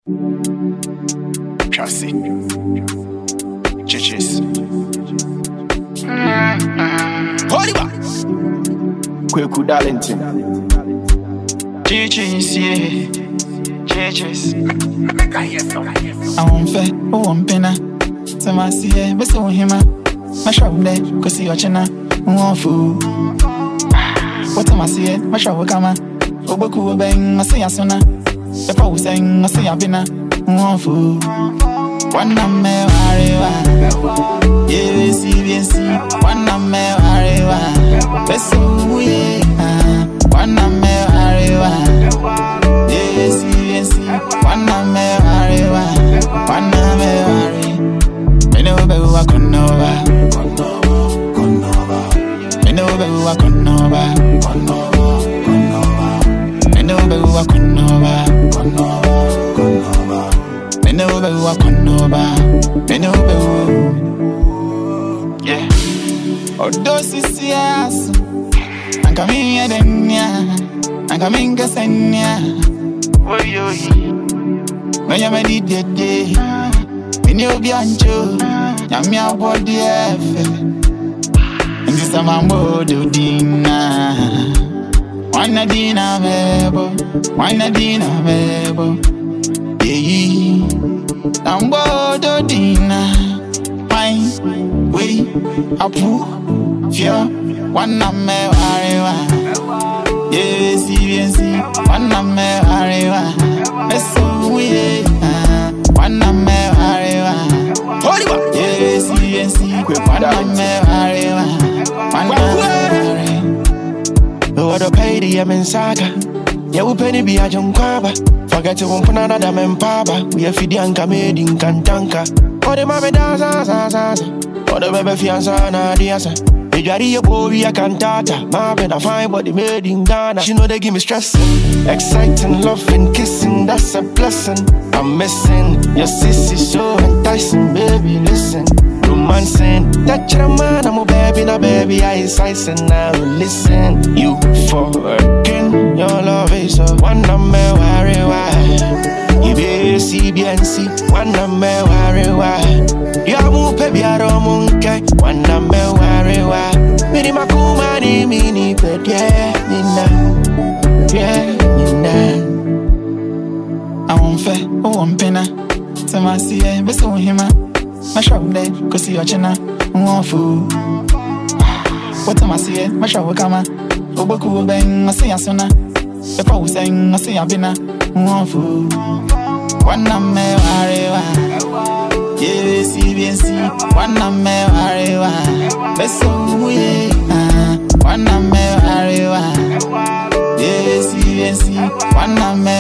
Chassis. Chichis. Oliver. Kweku Darlington. Chichis, yeah. Chichis. I won't fair, who won't pinna. So I see it, but so him. My shop there, cause see your china. One fool. What am I see it? My shop will come. Oboku bang, I say a sona. If I was saying, I say a bina. One fool. One of me, yeah, see, one of me, best so yeah. One of me, yeah, see, one of me, one of me, me know who I can over. Me know who I can over. Me know who I can over. Me know who I can over. Me know who. Yeah. Odosis yes. I'm coming here then yeah. I'm coming Gassania. Oh yo. When you made it that day. Me know Biancho. I'm your body F. And this time I'm bodo dina. Wanna dina bebo. Wanna dina bebo. Yeah, I'm bodo dina. Fine, wait, apu, fear. One of me ariwa. Yeah, see, one of me ariwa. It's so weird. One of me ariwa. Oliver. Yeah, see, one of me ariwa. One of me ariwa. What a pay the Saga. Yeah, we penny be a junk crabber. Forget to one another men papa. We are Fidianka made in Kantanka. Or the mama does, or the baby fianza, Nadiasa. The Jari boy, a cantata. My bed, I find body made in Ghana. She know they give me stressing, exciting, loving, kissing. That's a blessing. I'm missing your sissy so enticing, baby. Listen, romancing. Touch your man, I'm a baby, na baby. I is icing now. Listen, you forking your love is a one of me worry why. You be CBNC, one of me worry why. You are more baby, I don't monkey, one of me worry why. Mini makumani, mini bed, yeah, nina. I won't fair, who won't pinna. So I see it, but so him. My shop there, cause see your china. One fool. What am I see it? My shop will come. Oboku bang, I say a sona. If I was saying, I say a bina. One fool. One of me, yeah, see, one of me, best so yeah. One of me, yeah, see, one of me,